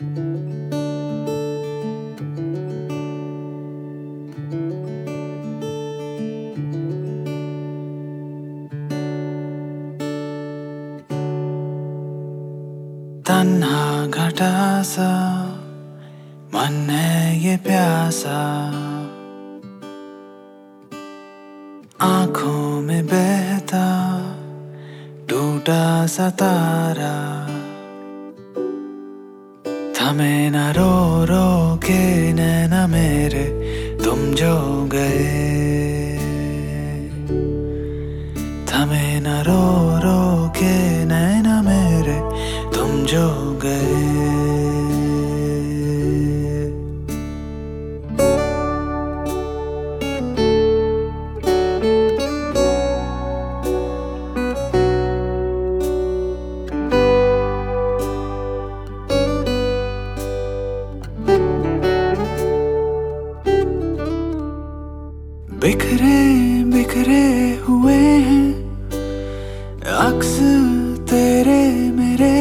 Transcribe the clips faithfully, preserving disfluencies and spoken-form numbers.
तन्हा घटा सा मन है ये प्यासा, आंखों में बहता टूटा सा तारा, थमे न रो रो के नैना मेरे तुम जो गए, थमे न रो रो के नैना मेरे तुम जो गए। बिखरे बिखरे हुए हैं अक्स तेरे मेरे,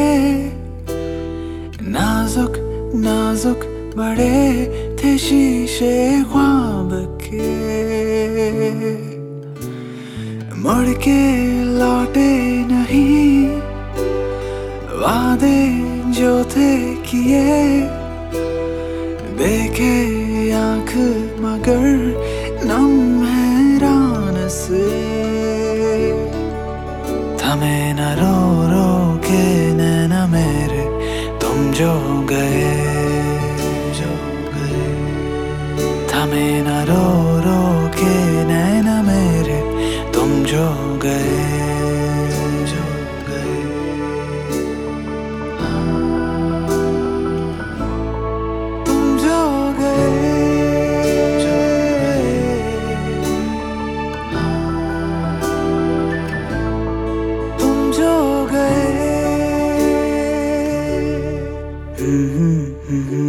नाजुक नाजुक बड़े थे शीशे ख्वाब के, मुड़ के लौटे नहीं वादे जो थे किए, देखे आंख मगर नम हैरान से, थमे न रो रो के नैना मेरे तुम जो गए, जो गए, थमे न रो रो के नैना मेरे तुम जो गए, जो गए। तुम जो गए, जो तुम जो गए।